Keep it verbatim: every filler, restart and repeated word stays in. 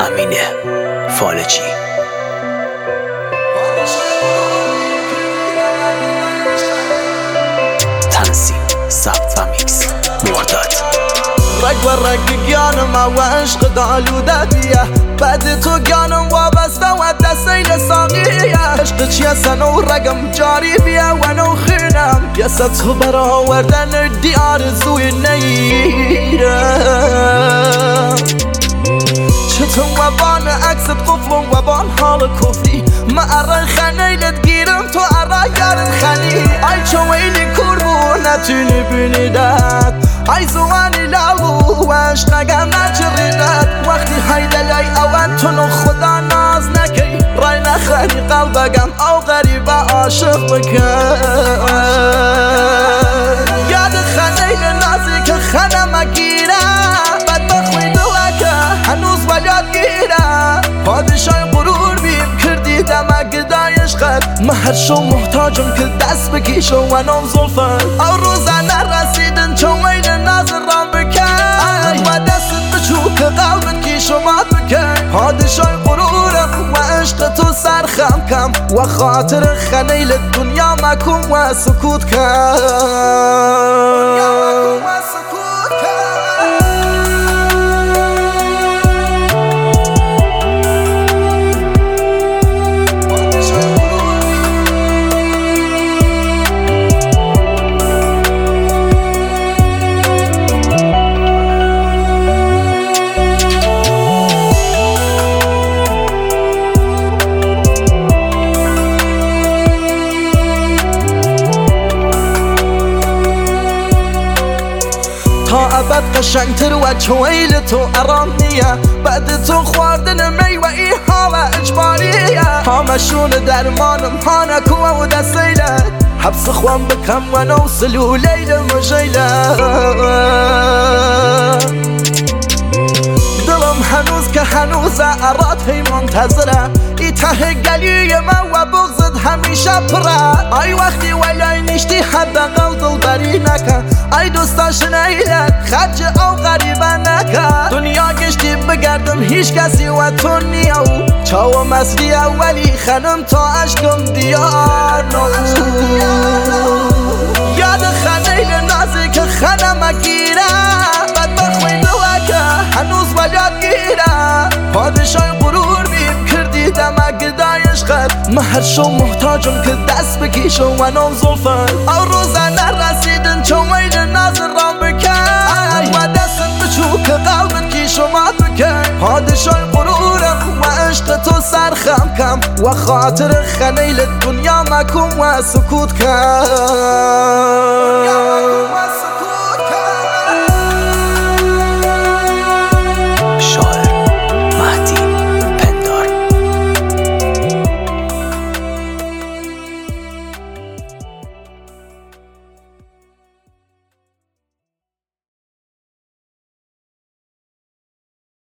امینه فالجی. تنظیم ثبت و میکس مرداد. رگ و رگ گیانم و عشق دالوده بیه، بعد تو گیانم وابسته و دستیل ساقیه. عشق چیه سنو رگم جاری بیه و نو خینم، یسه تو برا وردن دیار زوی نیرم. چطور و بان عکست قفلم و بان حال کفری، ما ارای خنیلت گیرم تو ارای یارت خنی. ای چویلی کربو نتونی بینیدت، ای زوانی لالو و عشقگم نجریدت. وقتی حیدلی اول تونو خدا ناز نکی، رای نخری قلبگم او غریبه عاشق بکن. یاد خنیل نازی که خنم گیره، بد بخوی دوکه هنوز باید گیره. پادشای غرور بیم کردی دمه گدای عشقت، مهر شو محتاجم که دست بکیشو و نام زلفت. او روزه نرسیدن چون ویل ناز رام بکن، و دستت بچو که قلبت کیشو مات بکن. پادشای غرورم و عشق تو سرخم کم، و خاطر خنیل دنیا مکن و سکوت کن. تا ابد قشنگتر و چویل تو ارام نیه، بعد تو خواردن میوه ای حال اجباریه. همشون درمانم هانکو و دستیله، حبس خوام بکم و نوصلو لیل مجیله. دلم هنوز که هنوز ارات هی منتظره، ای ته گلی من و بغزت همیشه پره. ای وقتی ولی نشتی حداقل دل بری نکن، ای دوستا شنیلت خرج او غریبه نکن. دنیا گشتی بگردم هیچ کسی و تو نیو، چاو مصری اولی خنم تا عشقم دیار نو. یاد خنیل نازی که خنم گیره، بد بخوی دوکه هنوز باید گیره. پادشای غرور بیم کردی دمه گدای عشقت، مهر شو محتاجم که دست بکیشو و نام زلفت. او روزه نرسیدن چون ویل ناز رام بکن، و دستت بچو که قلبت کیشو مات بکن. پادشای غرورم و عشق تو سرخم کم، و خاطر خنیل دنیا مکن و سکوت کن.